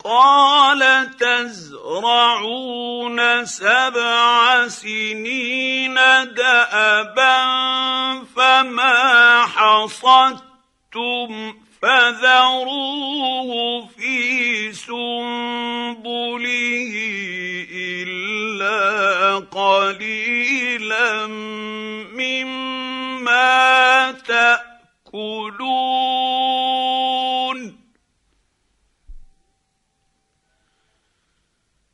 قال تزرعون 7 سنين دأبا فما حصدتم فذروه في سنبله إلا قليلا